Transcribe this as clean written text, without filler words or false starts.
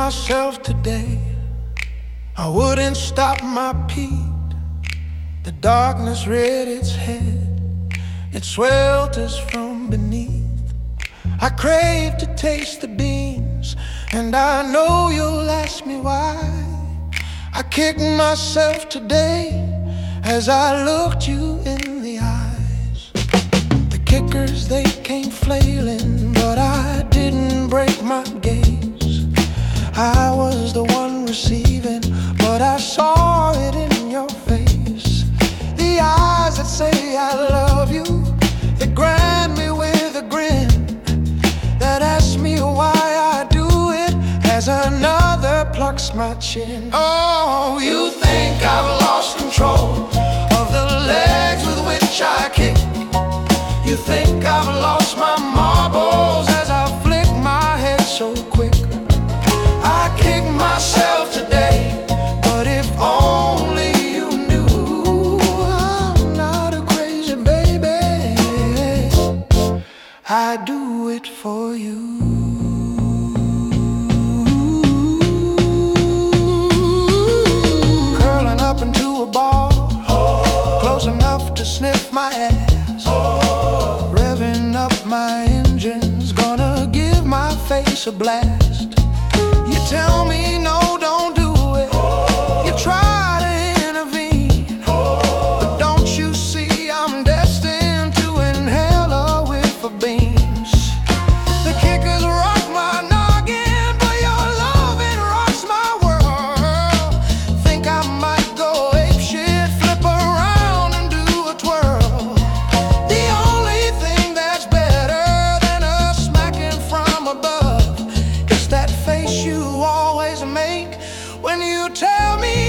myself today, I wouldn't stop my beat. The darkness reared its head, it swelters from beneath. I crave to taste the beans, and I know you'll ask me why. I kick myself today as I looked you in the eyes. The kickers, they came flailing, but I didn't break my gaze. I was the one receiving, but I saw it in your face. The eyes that say I love you, they grant me with a grin, that asks me why I do it as another plucks my chin. Oh, you think I've lost control of the legs with which I kick. You think I've lost my marbles as I flick my head so quick. I kick myself today, but if only you knew I'm not a crazy baby, I do it for you. Curling up into a ball, close enough to sniff my ass, revving up my engines, gonna give my face a blast. You tell me no, don't do it. You try to intervene, but don't you see I'm destined to inhale a whiff of beans. The kickers rock my noggin, but your loving rocks my world. Think I might go apeshit, flip around and do a twirl. The only thing that's better than a smacking from above is that face you always make when you tell me